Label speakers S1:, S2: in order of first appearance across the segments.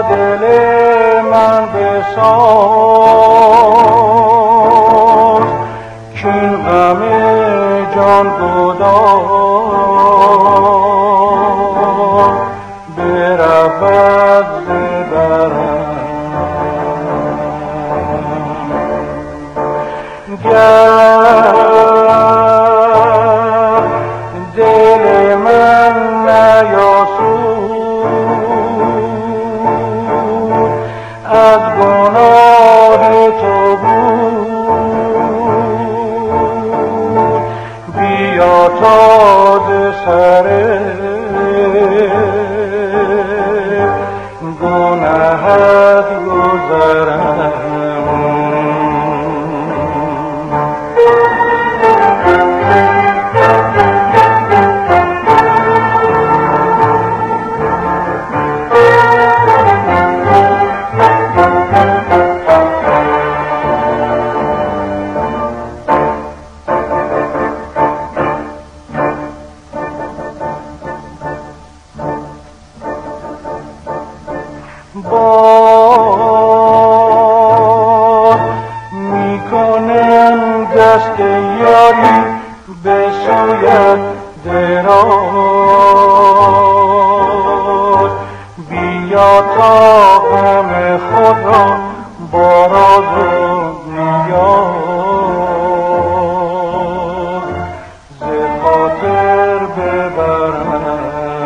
S1: دل من بساز کین غم جان گداز برود ز برم گر دل من نیاسود از گناه تو بود بیا تا سر گناهت گذرم باز میکنم دست یاری به سویت دراز بیا تا غم خود را با راز و نیاز ز خاطر ببرم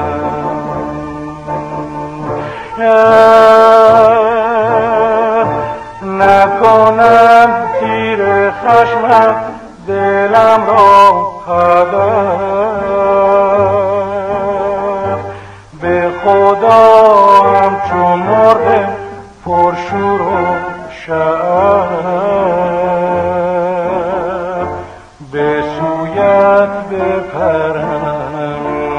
S1: نکنم تیر خشمت دلم را هدف به خدا همچون مرغ پرشور و شعف به سویت بپرم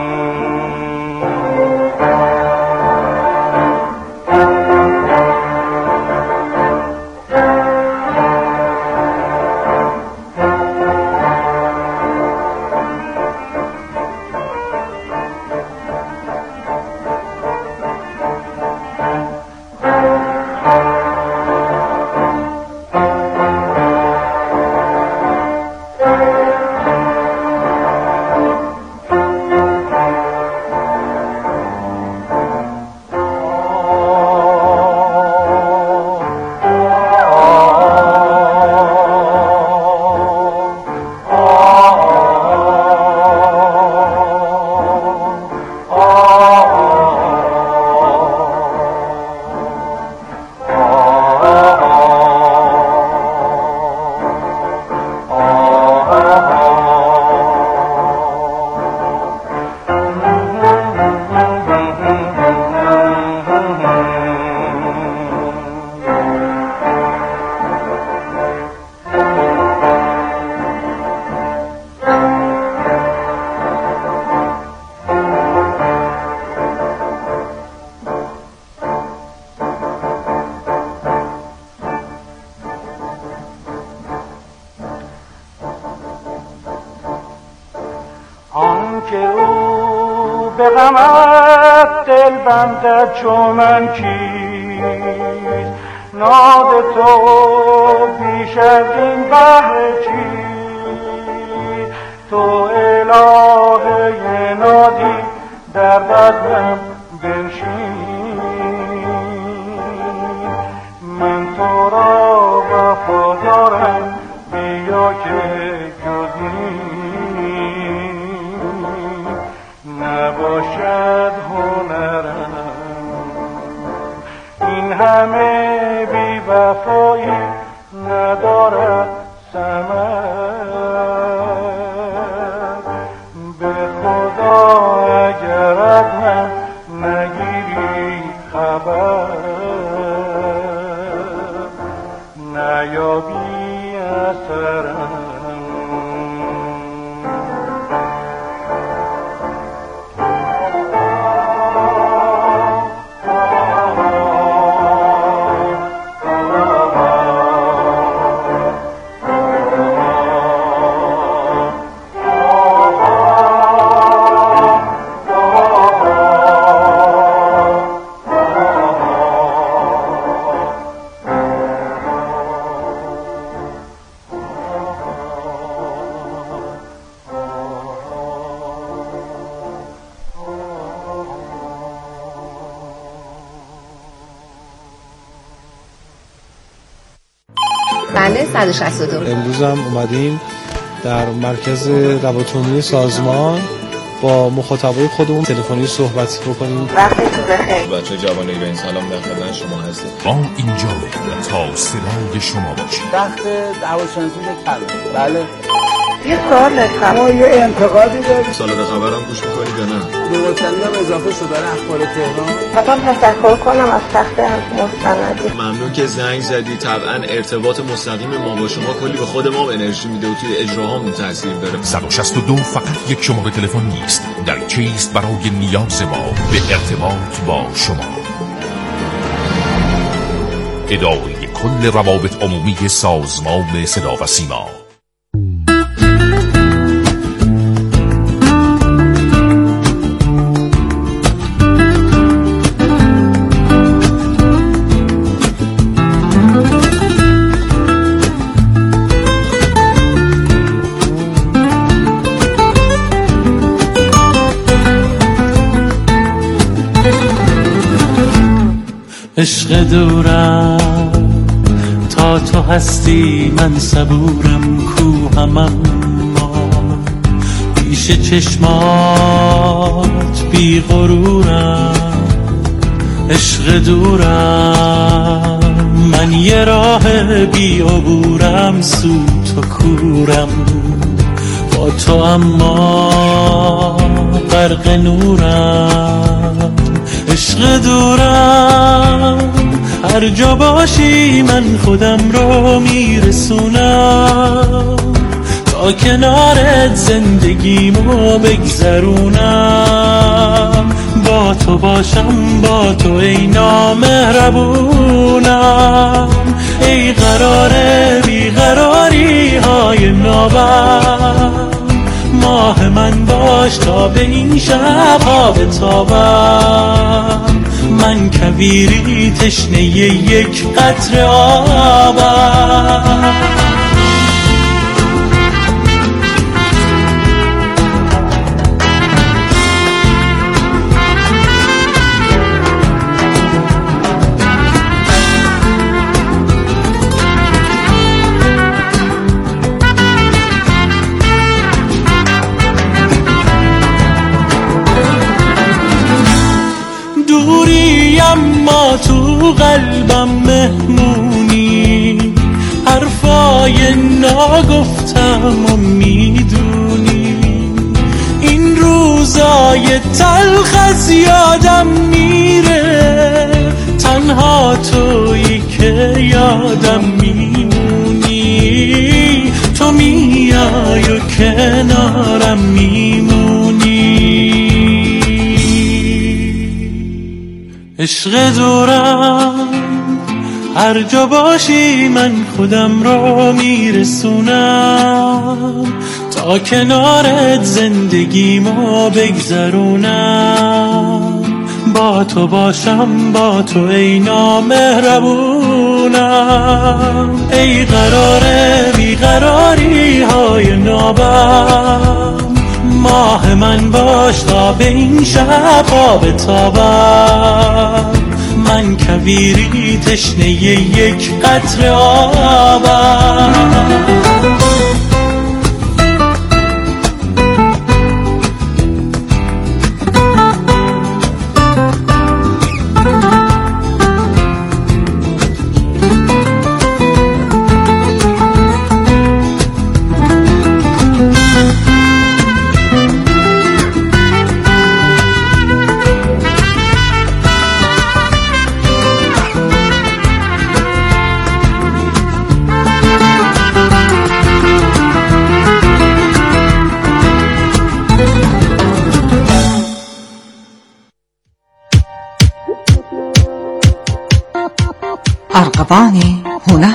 S1: که او به غمت دل بندد چو من کیست ناد تو بیش از این بهر چیست تو الهه نادی در بزمم بنشین من تو را وفادارم بیا که جز نباشد هنرم این همه بی وفایی ندارد ثمر به خدا اگر از من نگیری خبر نیابی اثرم
S2: بله 162.
S3: امروز هم اومدیم در مرکز روابط سازمان با مخاطبای خودمون تلفنی صحبت بکنیم.
S2: وقتتون بخیر.
S4: بچه جوان ایرانی سلام در خدمت شما هستیم.
S5: ما اینجا تا صدای شما باشیم.
S6: وقت دعواشناسی کلمه. بله.
S2: یه سوال داشتم.
S6: ما یه انتقادی داریم.
S4: سالاد خبرم گوش می‌کنید یا نه؟
S6: دوچندی هم اضافه شده اخبار تهران.
S2: مثلا تشکر کنم از تخت مستندی.
S4: ممنون که زنگ زدی. طبعا ارتباط مستقیم ما با شما کلی به خود ما انرژی میده و توی اجراهامون تاثیر داره.
S5: 162 فقط یک شماره تلفن نیست، دریچه‌ایست برای نیاز ما به ارتباط با شما. اداره کل روابط عمومی سازمان صدا و سیما.
S7: عشق دورم تا تو هستی من صبورم کوهم اما پیش چشمات بی غرورم. عشق دورم من یه راه بی عبورم سوت و کورم با تو اما غرق نورم. عشق دورم هر جا باشی من خودم رو میرسونم تا کنارت زندگیمو بگذرونم. با تو باشم با تو ای نامهربونم، ای قرار بیقراری های نابم. ماه من باش تا به این شب‌ها بتابم، من کویری تشنه یک قطره آبم. اما تو قلبم مهمونی، حرفای ناگفتم و میدونی. این روزای تلخ از یادم میره، تنها تویی که یادم میمونی. تو میای و کنارم میمونی. عشق دورم هر جا باشی من خودم رو میرسونم تا کنارت زندگیمو بگذرونم. با تو باشم با تو ای نامهربونم، ای قرار بیقراری های نابم. ماه من باش تا به این شب‌ها بتابم، من کویری تشنه یک قطره آبم.
S8: ارغوان هنر.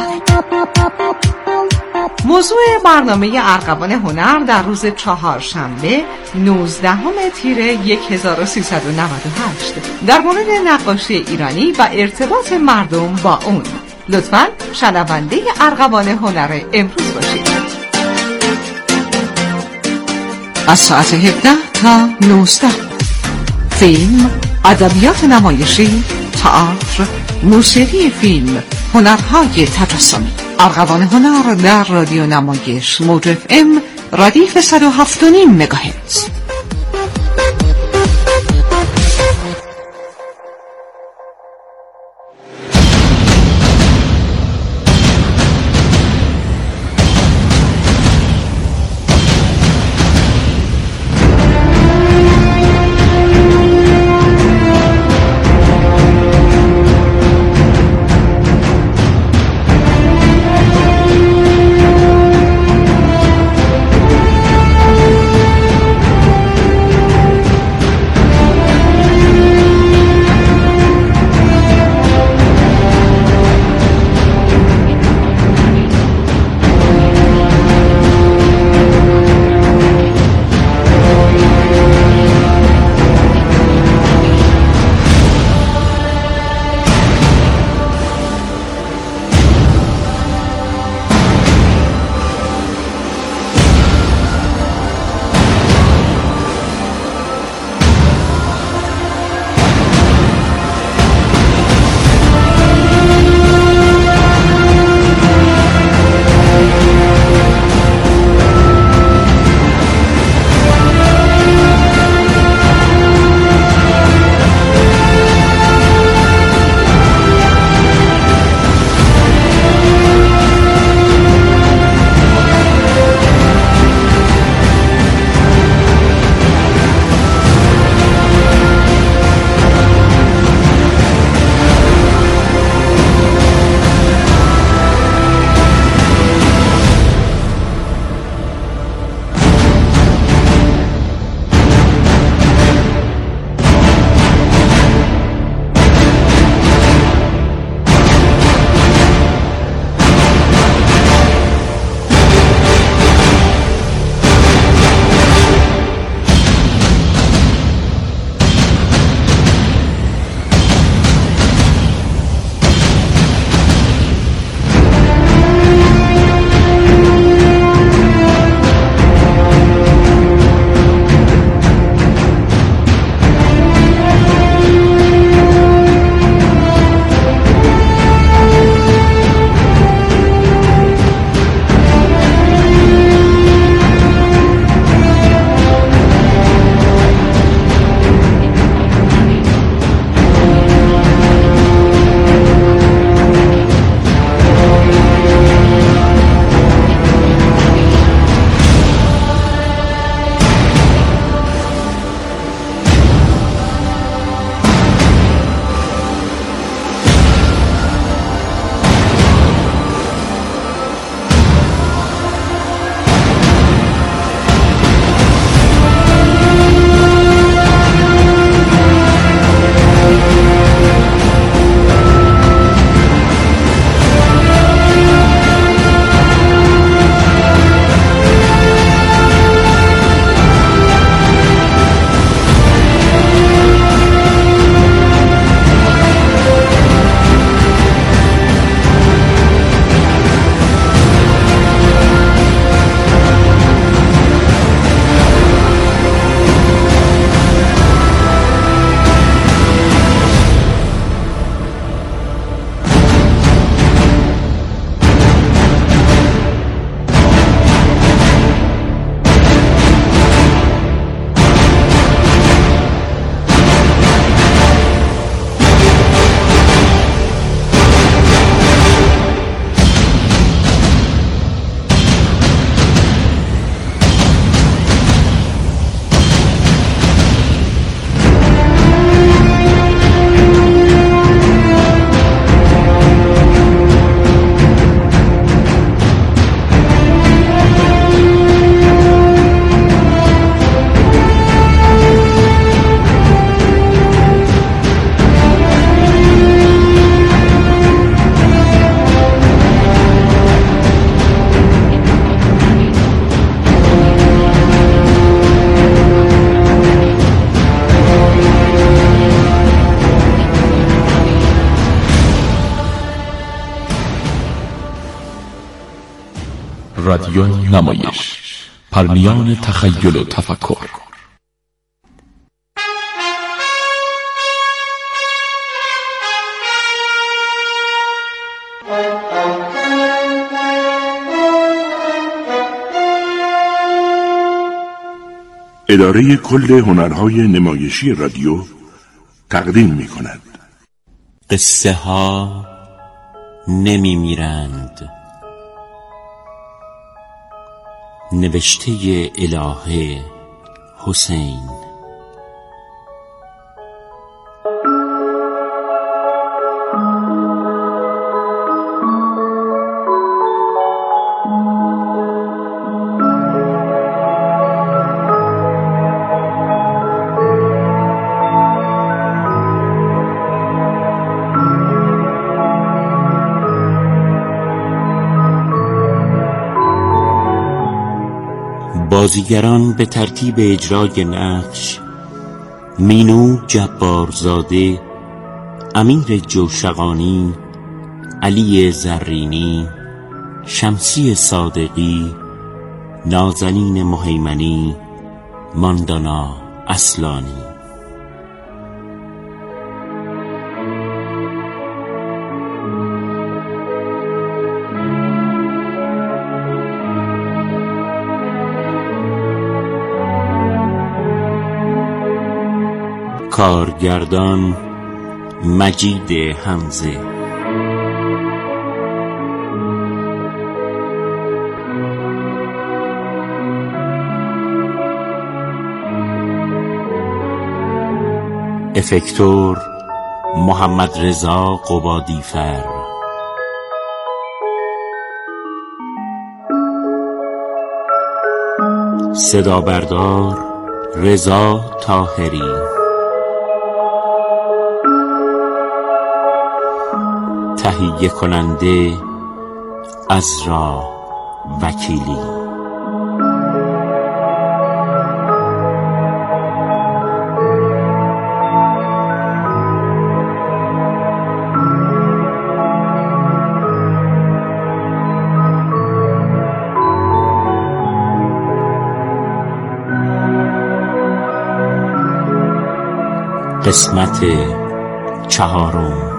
S8: موضوع برنامه ارغوان هنر در روز چهارشنبه 19 تیر 1398 در مورد نقاشی ایرانی و ارتباط مردم با اون. لطفاً شنونده ارغوان هنر امروز باشید. از ساعت 17 تا 19 فیلم، ادبیات نمایشی، تئاتر، موسیقی فیلم، هنرهای تجسمی. ارغوان هنر در رادیو نمایش موج اف ام ردیف 107.5 مگاهرتز.
S5: رادیو نمایش، پرمیان تخیل و تفکر.
S9: اداره کل هنرهای نمایشی رادیو تقدیم می کند.
S10: قصه ها نمی میرند. نوشته الهه حسین. بازیگران به ترتیب اجرای نقش: مینو جبارزاده، امیر جوشقانی، علی زرینی، شمسی صادقی، نازنین مهیمنی، ماندانا اصلانی. کارگردان مجید حمزه. افکتور محمد رضا قبادیفر. صدا بردار رضا طاهری. تهیه کننده عزرا وکیلی. قسمت 4.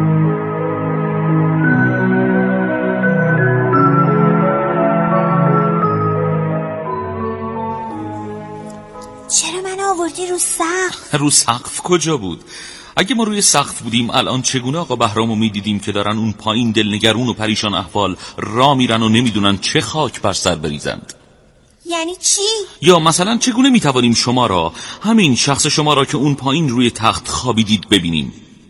S11: چرا من آوردی رو سقف؟
S5: رو سقف کجا بود؟ اگه ما روی سقف بودیم الان چگونه آقا بهرامو میدیدیم که دارن اون پایین دلنگرون و پریشان احوال را میرن و نمیدونن چه خاک بر سر بریزند؟
S11: یعنی چی؟
S5: یا مثلا چگونه میتوانیم شما را، همین شخص شما را که اون پایین روی تخت خوابیدید ببینیم؟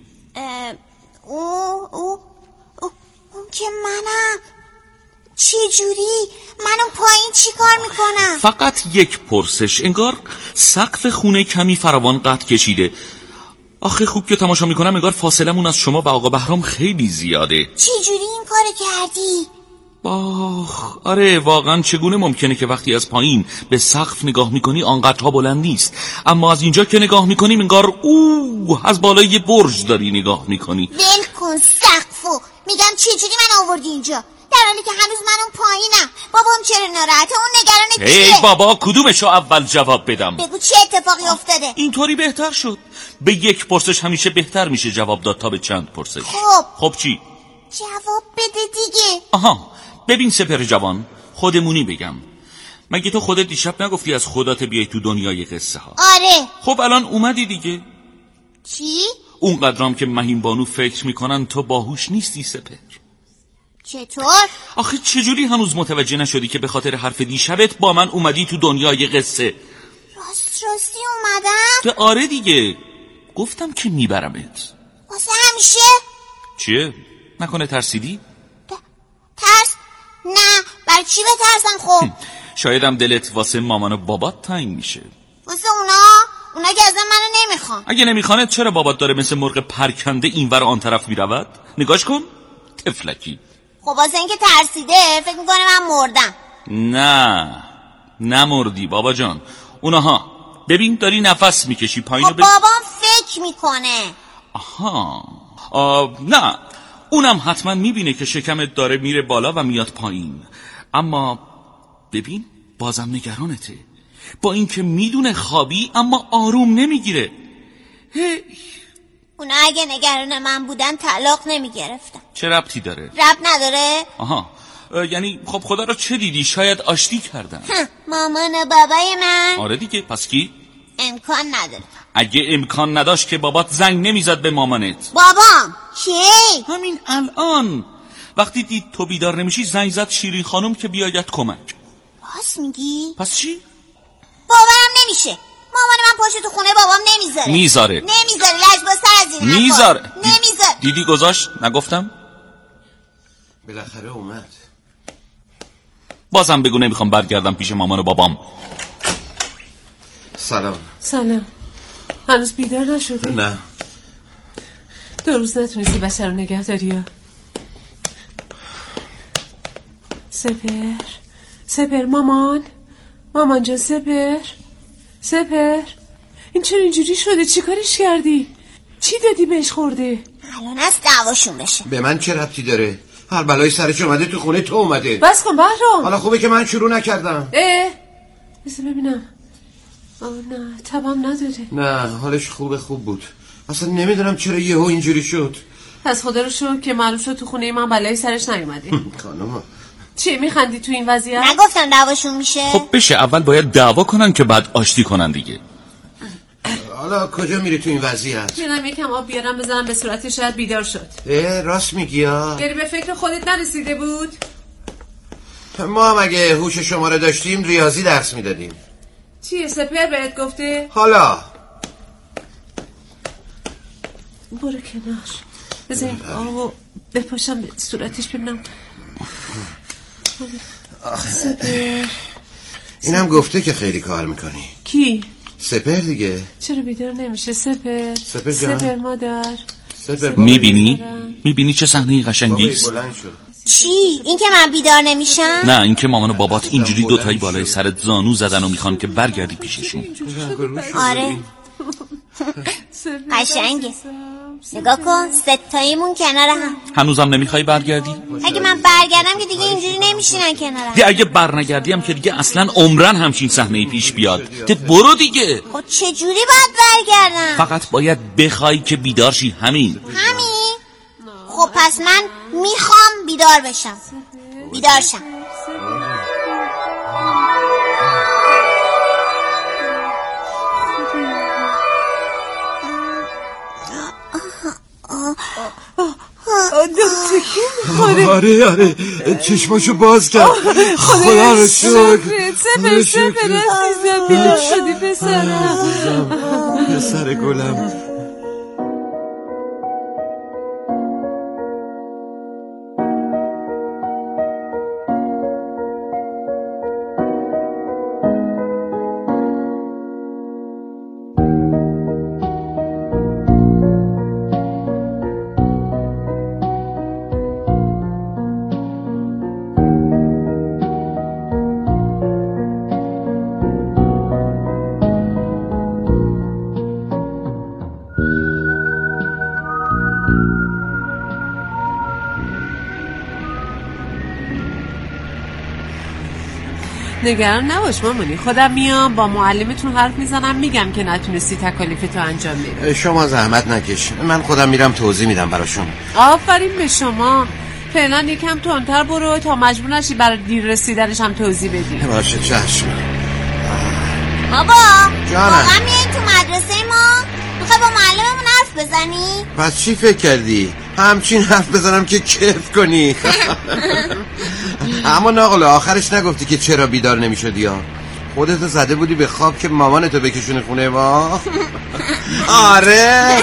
S11: اون که منم. چی جوری؟ من اون پایین چی کار میکنم؟
S5: فقط یک پرسش. انگار سقف خونه کمی فراوان قد کشیده. آخه خوب که تماشا میکنم انگار فاصلمون از شما و آقا بهرام خیلی زیاده.
S11: چی جوری این کار کردی؟
S5: آره واقعا چگونه ممکنه که وقتی از پایین به سقف نگاه میکنی آنقدرها بلند نیست، اما از اینجا که نگاه میکنیم انگار از بالای یه برج داری نگاه میکنی.
S11: ول کن سقفو. میگم چی جوری من آوردی اینجا در حالی که هنوز من اون پایینم؟ بابام چرا ناراحته؟ اون نگرانه کیه؟
S5: ای بابا کدومشو اول جواب بدم؟
S11: بگو چه اتفاقی افتاده؟
S5: اینطوری بهتر شد. به یک پرسش همیشه بهتر میشه جواب داد تا به چند پرسش. خب چی؟
S11: جواب بده دیگه.
S5: آها ببین سپر جوان، خودمونی بگم، مگه تو خودت دیشب نگفتی از خودت بیای تو دنیای قصه ها؟
S11: آره.
S5: خب الان اومدی دیگه.
S11: چی؟
S5: اون قدرام که مهین بانو فکر میکنن تو باهوش نیستی سپر.
S11: چطور؟
S5: آخه چجوری هنوز متوجه نشدی که به خاطر حرف دیشبت با من اومدی تو دنیای قصه؟
S11: راستی اومدم؟
S5: آره دیگه، گفتم که میبرمت.
S11: واسه همیشه؟
S5: چیه؟ نکنه ترسیدی؟
S11: ترس؟ نه، برای چی بترسم خب؟
S5: شایدم دلت واسه مامان و بابات تنگ میشه.
S11: واسه اونا که ازم منو نمیخوان.
S5: اگه نمیخوانت چرا بابات داره مثل مرغ پرکنده اینور آن طرف میرود؟ نگاش کن تفلکی.
S11: خب واسه اینکه ترسیده فکر میکنه من مردم.
S5: نه نمردی بابا جان. اونها ببین داری نفس میکشی پایینو.
S11: خب بابام فکر میکنه.
S5: نه اونم حتما میبینه که شکمت داره میره بالا و میاد پایین، اما ببین بازم نگرانته. با اینکه میدونه خوابی اما آروم نمیگیره.
S11: اونا اگه نگران من بودن طلاق نمیگرفتن.
S5: چه ربطی داره؟
S11: ربط نداره؟
S5: یعنی خب خدا رو چه دیدی؟ شاید آشتی کردن.
S11: مامان و بابای من.
S5: آره دیگه، پس کی؟
S11: امکان نداره.
S5: اگه امکان نداشت که بابات زنگ نمیزد به مامانت؟
S11: بابام کی؟
S5: همین الان وقتی دید تو بیدار نمیشی زنگ زد شیرین خانم که بیاید کمک.
S11: راست میگی؟
S5: پس چی؟
S11: باورم نمیشه. مامان من پشت تو خونه بابام نمیذاره.
S5: میذاره
S11: لجبازتر از این
S5: میذاره.
S11: نمیذاره.
S5: دیدی گذاشت؟ نگفتم؟
S12: بالاخره اومد.
S5: بازم بگو نمیخوام برگردم پیش مامان و بابام.
S13: سلام. هنوز بیدار نشدی؟
S12: نه.
S13: 2 روز نتونستی بچه رو نگه داری یا؟ سپر مامان جان، سپر این چرا اینجوری شده؟ چی کارش کردی؟ چی دادی بهش خورده؟
S11: الان از دعواشون بشه.
S12: به من چه ربطی داره؟ هر بلای سرش اومده تو خونه تو اومده.
S13: بس کن بهرام.
S12: حالا خوبه که من شروع نکردم.
S13: بذار ببینم. نه تبم نداره.
S12: نه حالش خوب بود. اصلا نمیدونم چرا یهو اینجوری شد.
S13: پس خدا رو شکر که معلوم شد تو خونه من بلای سرش نیومده.
S12: خانم
S13: چی میخندی تو این وضعیت؟
S11: نگفتم دعواشون میشه؟
S5: خب بشه، اول باید دعوا کنن که بعد آشتی کنن دیگه.
S12: حالا کجا میری تو این وضعیت؟
S13: میرم یکم آب بیارم بزنم به صورتش، شاید بیدار شد.
S12: راست میگی ها؟
S13: یعنی به فکر خودت نرسیده بود؟
S12: ما هم اگه هوش شما رو داشتیم ریاضی درس میدادیم.
S13: چیه سپر بهت گفته؟
S12: حالا
S13: برو کنار. بذار این آبو بپاشم به صورتش ببینم. سپر
S12: اینم گفته که خیلی کار میکنی.
S13: کی؟
S12: سپر دیگه.
S13: چرا بیدار نمیشه سپر؟
S12: سپر
S13: مادر.
S5: میبینی چه صحنه قشنگی است؟
S11: چی؟ این که من بیدار نمیشم؟
S5: نه، این که مامان و بابات اینجوری دوتایی بالای سرت زانو زدن و میخوان که برگردی پیششون.
S11: آره قشنگه. نگاه کن، 3 تاییمون کنار هم.
S5: هنوزم نمیخوای برگردی؟
S11: اگه من برگردم که دیگه اینجوری نمیشینن کنار هم.
S5: اگه برنگردی هم که دیگه اصلا عمرن همچین صحنه‌ای پیش بیاد. برو دیگه.
S11: خب چجوری باید برگردم؟
S5: فقط باید بخوای که بیدار شی. همین؟
S11: خب پس من میخوام بیدار بشم. بیدار شم.
S12: آره چشماشو باز کرد. خدا رو شکر.
S13: سپر عزیزم بیدار شدی
S12: پسر گلم.
S13: نگران نباش مامانی، خودم میام با معلمتون حرف میزنم، میگم که نتونستی تکالیفتو انجام بدی.
S12: شما زحمت نکش، من خودم میرم توضیح میدم براشون.
S13: آفرین به شما. فعلا یکم تندتر برو تا مجبور نشی برای دیر رسیدنش هم توضیح بدی.
S12: باشه چشم.
S11: بابا
S12: جانم،
S11: واقعا میای تو مدرسه ما؟ میخوای با معلممون حرف بزنی؟
S12: پس چی فکر کردی؟ همچین حرف بزنم که کیف کنی. اما ناقل آخرش نگفتی که چرا بیدار نمیشدی یا؟ خودتو زده بودی به خواب که مامانتو بکشونه خونه ما؟ آره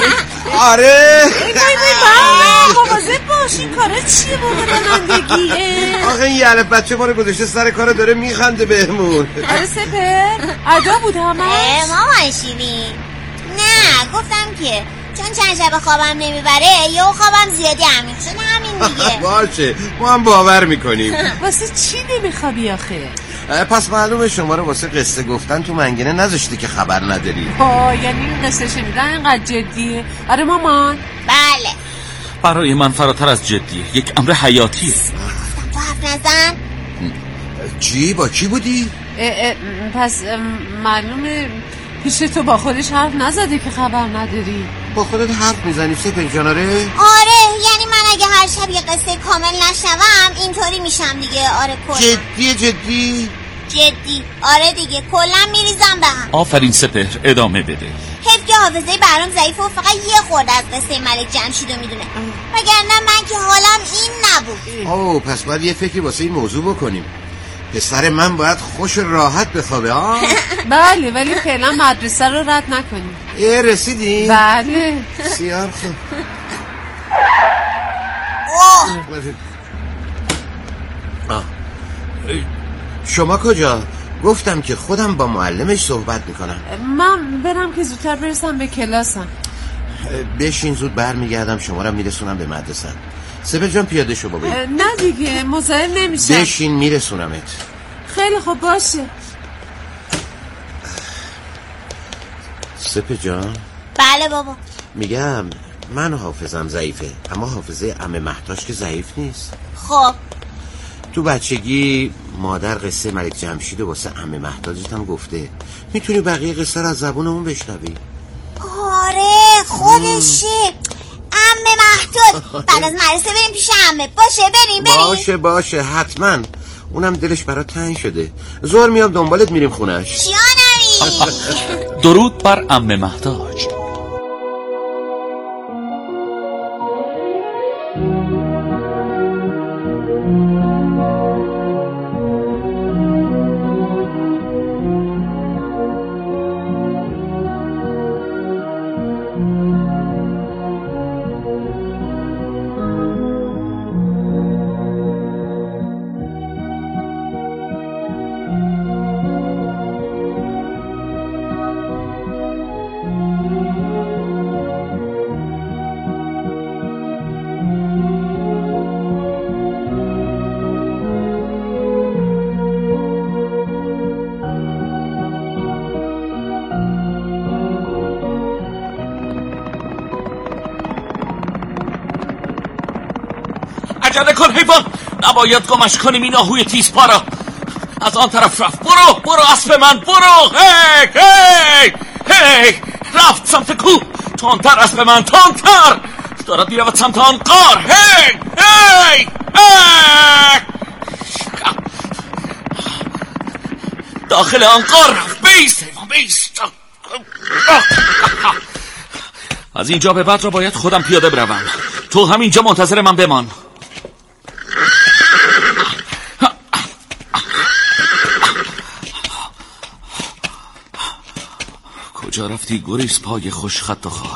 S13: مواظب باش، این کارا چیه بابا رانندگیه؟
S12: آخه این یه بچه ما رو گذاشته سر کارو داره میخنده بهمون.
S13: آره سپر ادا بود همش.
S11: مامان شیرین نه گفتم که چون چند شب خوابم نمیبره یا خوابم زیادی عمیق شده همین دیگه.
S12: باشه ما هم باور میکنیم.
S13: واسه چی نمیخوابی آخه؟
S12: پس معلومه شما رو واسه قصه گفتن تو منگنه نذاشتی که خبر نداری.
S13: یعنی این قصه شنیدن اینقدر جدیه؟ آره مامان.
S11: بله
S5: برای من فراتر از جدیه، یک امر حیاتیه.
S11: تو حرف نزن.
S12: چی؟ با کی بودی؟
S13: پس معلومه پیش تو با خودش حرف نزده که خبر نداری.
S12: با خودت حرف میزنی سپر جان؟ آره
S11: یعنی من اگه هر شب یه قصه کامل نشنوم اینطوری میشم دیگه. آره کلا جدی آره دیگه کلا میریزم به هم.
S5: آفرین سپهر، ادامه بده.
S11: حیف که حافظه برام ضعیفه و فقط یه خورده از قصه ملک جمشیدو میدونه، وگرنه من که حالم این نبود.
S12: پس باید یه فکری واسه این موضوع بکنیم. پسر من باید خوش و راحت بخوابه.
S13: بله ولی فعلا مدرسه رو رد نکنیم.
S12: رسیدی؟
S13: بله.
S12: بسیار خوب. شما کجا؟ گفتم که خودم با معلمش صحبت میکنم.
S13: من برم که زودتر برسم به کلاسم.
S12: بشین زود برمیگردم شما رو میرسونم به مدرسه. سپهر جان پیاده شو بابا.
S13: نه دیگه مزاحم نمیشم.
S12: بشین میرسونمت.
S13: خیلی خوب باشه.
S12: سپهر جان.
S11: بله بابا.
S12: میگم من حافظم ضعیفه اما حافظه عمه مهداش که ضعیف نیست.
S11: خب
S12: تو بچگی مادر قصه ملک جمشید واسه عمه مهداجت هم گفته. میتونی بقیه قصه رو از زبون اون بشنوی.
S11: آره خودشه عمه مهداد. بعد از مدرسه بریم پیش عمه. باشه بریم.
S12: باشه حتما. اونم دلش برات تنگ شده. زور میام دنبالت میریم خونش.
S11: جانمی.
S5: درود بر عمه مهداج. عجله کن حیوان، نباید گمش کنیم این آهوی تیز پارا. از آن طرف رفت. برو اسب من برو. هی رفت سمت کوه. تندتر اسب من، تندتر. دارد میرود سمت آن غار. هی داخل آن غار رفت. بیست حیوان بیست. از اینجا به بعد را باید خودم پیاده بروم. تو همینجا منتظر من بمان. کجا رفتی گریز پای خوش خط و خال؟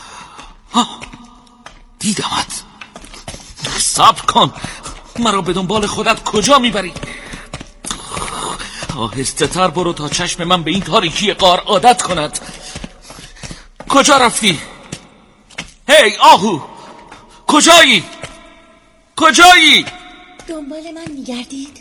S5: دیدمت. صبر کن، مرا به دنبال خودت کجا میبری؟ آهسته تر برو تا چشم من به این تاریکی غار عادت کند. کجا رفتی؟ هی آهو، کجایی؟
S11: دنبال من میگردید؟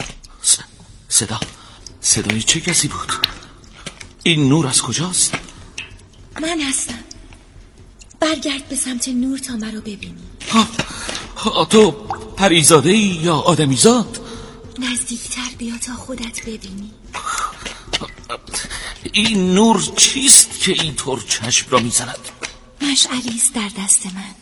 S5: صدای چه کسی بود؟ این نور از کجاست؟
S11: من هستم. برگرد به سمت نور تا مرا ببینی.
S5: تو پریزاده یا آدمیزاد؟
S11: نزدیکتر بیا تا خودت ببینی.
S5: این نور چیست که اینطور چشم را میزند؟
S11: مشعلی است در دست من.